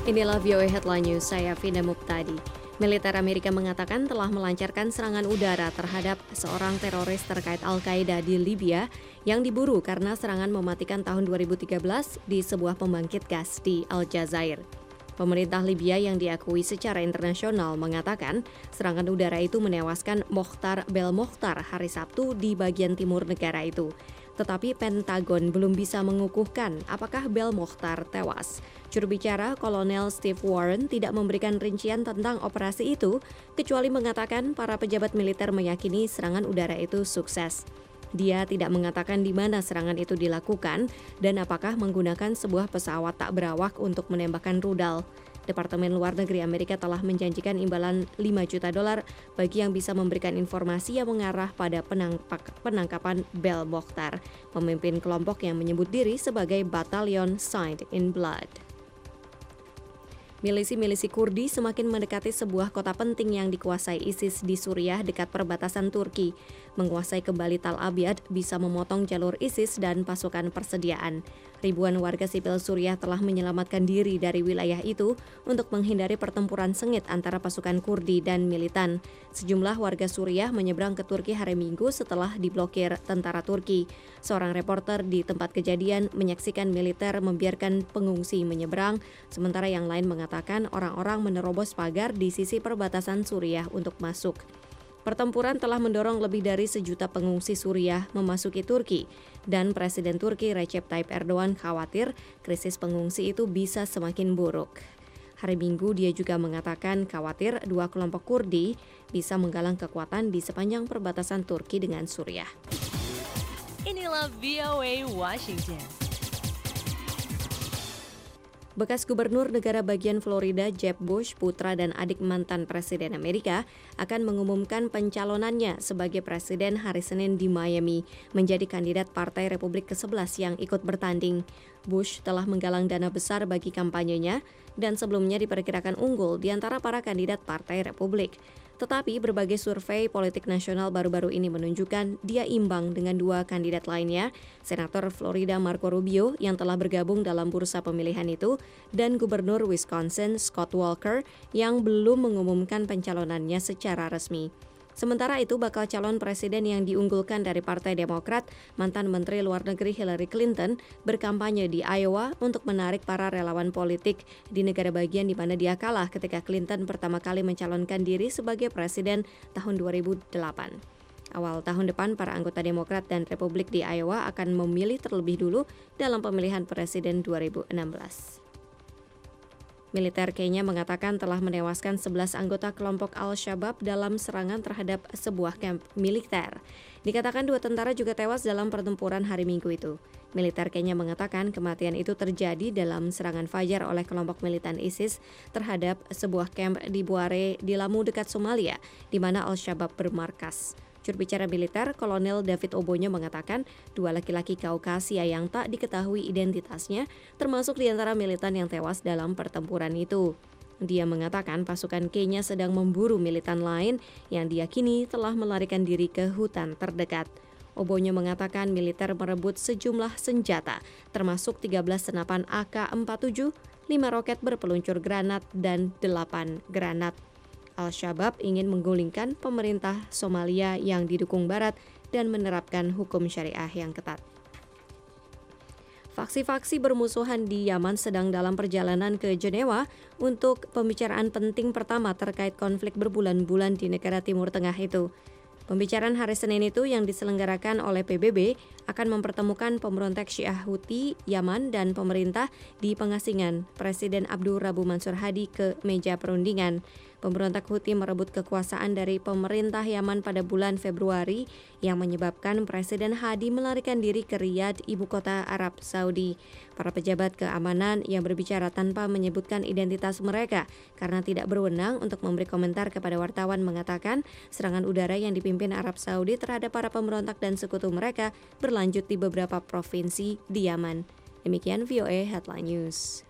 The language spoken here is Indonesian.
Inilah VOA Headline News, saya Vina Muptadi. Militer Amerika mengatakan telah melancarkan serangan udara terhadap seorang teroris terkait Al-Qaeda di Libya yang diburu karena serangan mematikan tahun 2013 di sebuah pembangkit gas di Aljazair. Pemerintah Libya yang diakui secara internasional mengatakan serangan udara itu menewaskan Mokhtar Belmokhtar hari Sabtu di bagian timur negara itu. Tetapi Pentagon belum bisa mengukuhkan apakah Belmokhtar tewas. Juru bicara Kolonel Steve Warren tidak memberikan rincian tentang operasi itu, kecuali mengatakan para pejabat militer meyakini serangan udara itu sukses. Dia tidak mengatakan di mana serangan itu dilakukan dan apakah menggunakan sebuah pesawat tak berawak untuk menembakkan rudal. Departemen Luar Negeri Amerika telah menjanjikan imbalan $5 juta bagi yang bisa memberikan informasi yang mengarah pada penangkapan Belmokhtar, pemimpin kelompok yang menyebut diri sebagai Batalion Signed in Blood. Milisi-milisi Kurdi semakin mendekati sebuah kota penting yang dikuasai ISIS di Suriah dekat perbatasan Turki. Menguasai kembali Tal Abyad bisa memotong jalur ISIS dan pasukan persediaan. Ribuan warga sipil Suriah telah menyelamatkan diri dari wilayah itu untuk menghindari pertempuran sengit antara pasukan Kurdi dan militan. Sejumlah warga Suriah menyeberang ke Turki hari Minggu setelah diblokir tentara Turki. Seorang reporter di tempat kejadian menyaksikan militer membiarkan pengungsi menyeberang, sementara yang lain mengatakan orang-orang menerobos pagar di sisi perbatasan Suriah untuk masuk. Pertempuran telah mendorong lebih dari 1 juta pengungsi Suriah memasuki Turki, dan Presiden Turki Recep Tayyip Erdogan khawatir krisis pengungsi itu bisa semakin buruk. Hari Minggu dia juga mengatakan khawatir dua kelompok Kurdi bisa menggalang kekuatan di sepanjang perbatasan Turki dengan Suriah. Inilah VOA Washington. Bekas gubernur negara bagian Florida Jeb Bush, putra dan adik mantan Presiden Amerika, akan mengumumkan pencalonannya sebagai presiden hari Senin di Miami, menjadi kandidat Partai Republik ke-11 yang ikut bertanding. Bush telah menggalang dana besar bagi kampanyenya dan sebelumnya diperkirakan unggul di antara para kandidat Partai Republik. Tetapi berbagai survei politik nasional baru-baru ini menunjukkan dia imbang dengan dua kandidat lainnya, Senator Florida Marco Rubio yang telah bergabung dalam bursa pemilihan itu, dan Gubernur Wisconsin Scott Walker yang belum mengumumkan pencalonannya secara resmi. Sementara itu, bakal calon presiden yang diunggulkan dari Partai Demokrat, mantan Menteri Luar Negeri Hillary Clinton, berkampanye di Iowa untuk menarik para relawan politik di negara bagian di mana dia kalah ketika Clinton pertama kali mencalonkan diri sebagai presiden tahun 2008. Awal tahun depan, para anggota Demokrat dan Republik di Iowa akan memilih terlebih dulu dalam pemilihan presiden 2016. Militer Kenya mengatakan telah menewaskan 11 anggota kelompok Al-Shabaab dalam serangan terhadap sebuah kamp militer. Dikatakan 2 tentara juga tewas dalam pertempuran hari Minggu itu. Militer Kenya mengatakan kematian itu terjadi dalam serangan fajar oleh kelompok militan ISIS terhadap sebuah kamp di Buare di Lamu dekat Somalia, di mana Al-Shabaab bermarkas. Juru bicara militer, Kolonel David Obonyo mengatakan 2 laki-laki Kaukasia yang tak diketahui identitasnya termasuk di antara militan yang tewas dalam pertempuran itu. Dia mengatakan pasukan Kenya sedang memburu militan lain yang diyakini telah melarikan diri ke hutan terdekat. Obonyo mengatakan militer merebut sejumlah senjata, termasuk 13 senapan AK-47, 5 roket berpeluncur granat, dan 8 granat. Al-Shabaab ingin menggulingkan pemerintah Somalia yang didukung Barat dan menerapkan hukum syariah yang ketat. Faksi-faksi bermusuhan di Yaman sedang dalam perjalanan ke Jenewa untuk pembicaraan penting pertama terkait konflik berbulan-bulan di negara Timur Tengah itu. Pembicaraan hari Senin itu yang diselenggarakan oleh PBB akan mempertemukan pemberontak Syiah Houthi Yaman dan pemerintah di pengasingan Presiden Abdul Rabu Mansur Hadi ke meja perundingan. Pemberontak Houthi merebut kekuasaan dari pemerintah Yaman pada bulan Februari yang menyebabkan Presiden Hadi melarikan diri ke Riyadh, ibu kota Arab Saudi. Para pejabat keamanan yang berbicara tanpa menyebutkan identitas mereka karena tidak berwenang untuk memberi komentar kepada wartawan mengatakan serangan udara yang dipimpin Arab Saudi terhadap para pemberontak dan sekutu mereka berlanjut di beberapa provinsi di Yaman. Demikian VOA Headline News.